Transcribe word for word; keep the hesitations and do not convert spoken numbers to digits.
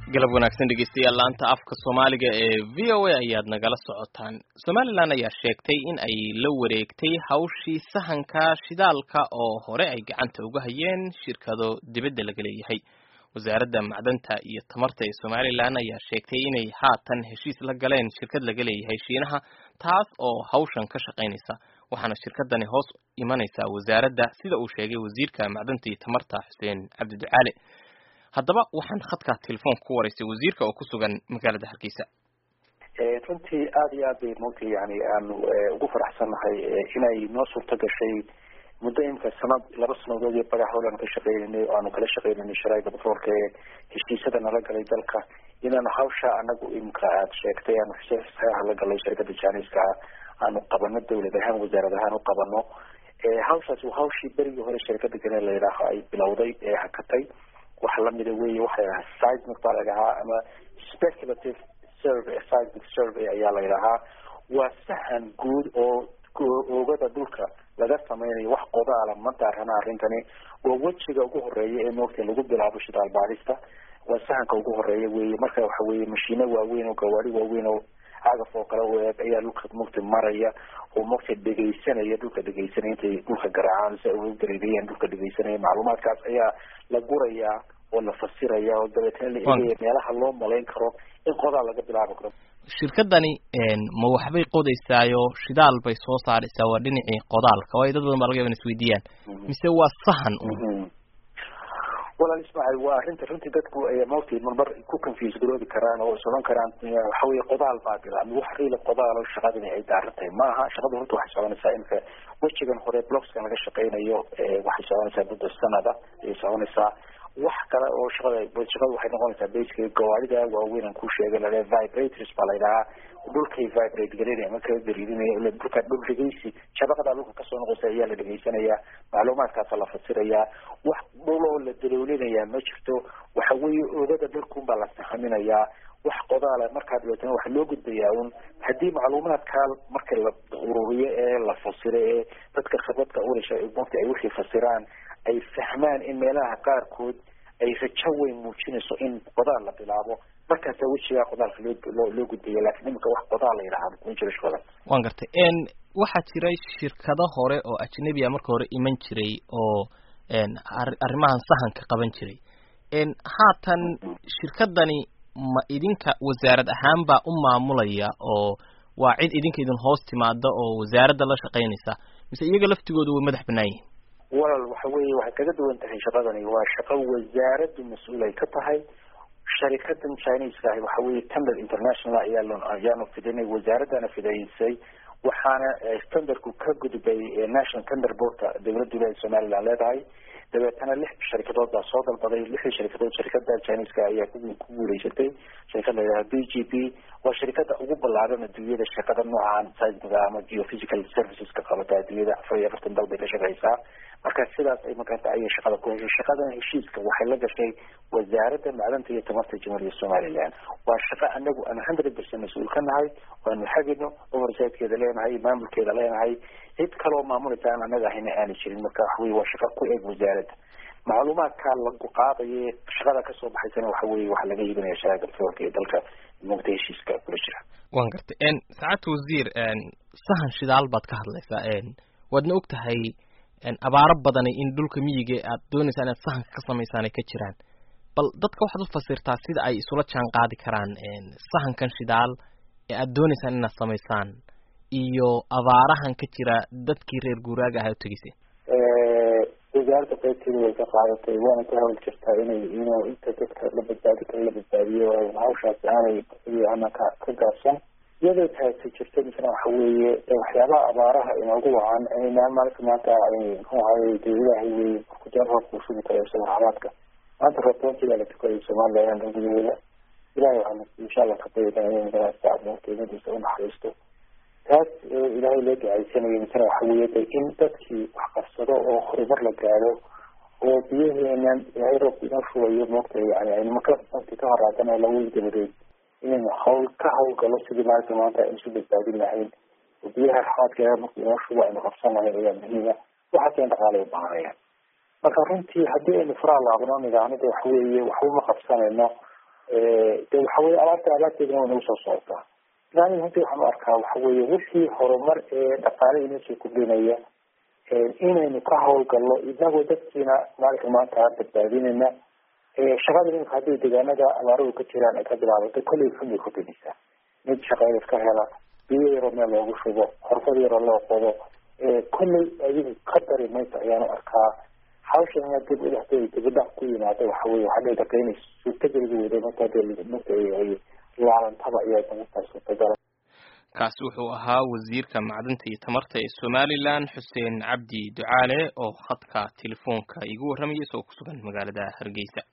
galab wanaagsan dhegeystayaal laanta afka Soomaaliga ee V O A ayaad nagala socotaan. Somaliland ayaa sheegtay in ay la wareegtay hawshii sahanka shidaalka oo hore ay gacanta uga hayeen shirkado dibadda laga leeyahay. Wasaaradda Macdanta iyo Tamarta ee Somaliland ayaa sheegtay inay haatan heshiis la galeen shirkad laga leeyahay Shiinaha taas oo hawshan ka shaqeynaysa. waxaana shirkadani hoos imanaysa wasaaradda sida uu sheegay wasiirka Macdanta iyo Tamarta Xuseen Cabdi Ducaale. haddaba waxaan khadka telefoonka ku wareysay wasiirka oo ku sugan magaalada Hargeysa. ee runtii aad iyo aad bay moogtay yani aanu ugu faraxsanahay inay noo suurto gashay muddo imka sanad laba sanadood iyo bagax howlan ka shaqeynay oo aanu kala shaqeynay shirkadda batroolka ee heshiisyada nala galay dalka inaanu hawsha anagu imka aad sheegtay aanu xisaabaha la galay shirkadda Chinese-ka aanu qabano dawlad ahaan wasaarad ahaan u qabano ee hawshaas waa hawshii berigii hore shirkadda ganaa la yiraahdo ay bilowday ee hakatay waxa la mid ah weeye waxa ay seismic balaga ama speculative survey seismic survey ayaa la yiraahdaa waa sahan guud oo oogada dhulka laga sameeyo wax qodaala ma daarana arrintani waa wajiga ugu horeeya ee moogtay lagu bilaabo shidaal baarista waa sahanka ugu horeeya weeye marka waxa weeye mashiino waaweyn oo gawaari waaweyn oo agaf oo kale oo ayaa dhulka moogtay maraya oo moogtay dhageysanaya dhulka dhageysanaya intay dhulka garaacaan si ay ugu dareeriyaan dhulka dhageysanaya macluumaadkaas ayaa la gurayaa oo la fasiraya oo dabeetana la eegaya meelaha loo malayn karo in qodaa laga bilaabi karo. shirkadani een ma waxbay qodaysaayo shidaal bay soo saaraysaa waa dhinacii qodaalka oo ay dad badan laga yaabaan isweydiiyaan mise waa sahan walaal Ismaaciil waa arrinta runtii dadku ay moogtay marmar ku confuse garoobi karaan oo soo karaan waxa weeye qodaal baa bila ama wax riil qodaal oo shaqadani ay daartay maaha shaqadu runtii waxay soconaysaa in wajigan hore blocks-ka laga shaqeynayo waxay soconaysaa muddo sanada ay soconaysaa wax kale oo shaqada shaqadu waxay noqonaysaa basically gawaarida waaweyn aan ku sheegay la vibrators baa la yiraahdaa dhulkay vibrate gareynaya marka la diriirinayo ila dhulka dhul dhageysi shabaqada dhulka ka soo noqonaysa ayaa la dhageysanaya macluumaadkaas la fasiraya wax dhul oo la daloolinayaa ma jirto waxa weeye oogada dhulku baa la sahaminaya wax qodaala marka dadweynaha waxa loo gudbayaa un hadii macluumaadka marka la ururiyo ee la fasiro ee dadka khibradka u leeyahay ay wixii fasiraan ay fahmaan in meelaha qaarkood ay rajo weyn muujinayso in qodaal la bilaabo markaas wajiga qodaalka loo loo gudbiyo laakiin imika wax qodaal la yiraahdo ma jiro shaqada. waan gartay een waxa jiray shirkado hore oo ajnabi ah marka hore iman jiray oo een arrimahan sahanka qaban jiray een haatan shirkadani ma idinka wasaarad ahaan baa u maamulaya oo waa cid idinka idin hoos timaado oo wasaaradda la shaqeynaysa mise iyaga laftigoodu way madax banaayeen wal waxa weeye waxa kaga duwan tahay shaqadani waa shaqo wasaaraddu mas'uul ay ka tahay shirkaddan Chinese-ka ah waxa weeye Tender International ayaa loo ayaanu fidinay wasaaradana fidaysay waxaana standardku ka gudbay National Tender Board dawladda Soomaaliland leedahay dabeetana lix shirkadood baa soo dalbaday lix shirkadood shirkadda Chinese-ka ayaa ku guuleysatay shirkadda B G P waa shirkadda ugu ballaaran adduunyada shaqada noocan seismiga ama geophysical services ka qabata adduunyada afar iyo afartan dal bay ka shaqeysaa marka sidaas ay markaa ay shaqada ku heshay shaqadan heshiiska waxay la gashay wasaaradda macdanta iyo tamarta jamhuuriyadda Soomaaliland waa shaqo anagu aan one hundred percent mas'uul ka nahay waan xagino oversight-keeda leenahay maamulkeeda leenahay cid kale oo maamulka aan anaga ahayna aan jirin marka wax weeye waa shaqo ku eeg wasaaradda macluumaadka lagu qaadayo shaqada ka soo baxaysana waxa weeye wax laga iibinayo shaqada batroolka ee dalka moogtay heshiiska kula jira. waan gartay een saacad wasiir een sahan shidaal baad ka hadlaysaa een wadna ogtahay een abaaro badan in dhulka miyiga aad doonaysaa inaad sahanka ka samaysaan ka jiraan bal dadka waxaad u fasirtaa sida ay isula jaan qaadi karaan een sahankan shidaal ee aad doonaysaan inaad samaysaan iyo abaarahan ka jira dadkii reer guuraaga ah oo tagisay ee wasaaradda qaybteeda way ka qaadatay waana ka hawl jirtaa inay inuu inta dadka la badbaadi karo la badbaadiyo hawshaas aanay ama ka ka gaarsan iyadoo taasi jirta midna waxa weeye waxyaabaha abaaraha inoogu wacan inaan maalinta maanta ay hooyay ilaahay weey ku jarro ku shubi karo saxaabadka maanta rabtoontii la tukayo Soomaaliland gudaheeda ilaahay waxaan insha Allah ka baydanayaa in la saacadooda u naxariisto taas ilaahay la ducaysanayo midna waxa weeye in dadkii wax qabsado oo horumar la gaaro oo biyaheenan ilaahay roobka inoo shubayo moogtay yani ay marka ka horaadana la weyn gabaday in hawl ka hawl galo sidii maanta maanta ay isu badbaadin lahayn oo biyaha raxaadka markii inoo shubo aynu qabsanayo ayaa muhiima waxa keen dhaqaale u baahanaya marka runtii haddii aynu faraha laabno nidaamada waxa weeye waxba ma qabsanayno de waxa weye alaabta alaabteedana way nagu soo socotaa yani runtii waxaan u arkaa waxa weye wixii horumar ee dhaqaale inoo soo kordhinaya inaynu ka hawlgalno inagoo dadkiina maalinka maanta badbaadinayna shaqada iminka haddii deegaanada abaaradu ka jiraan ay ka bilaabato kolley xun bay kordhinaysaa mid shaqeeda ka hela biyo yaroo meel loogu shubo xorfad yaroo loo qodo kolley adigu ka dari maysa ayaanu arkaa hawshan dib udhaxday dibadhac ku yimaado waxa weye waxaa dhici karta inay suurtageliga wada marka hadee marka ay laalantaba ayaa markaa suurtagala kaasi wuxuu ahaa wasiirka macdanta iyo tamarta ee Somaliland Xuseen Cabdi Ducaale oo khadka telefoonka igu warramay isagoo ku sugan magaalada Hargeysa.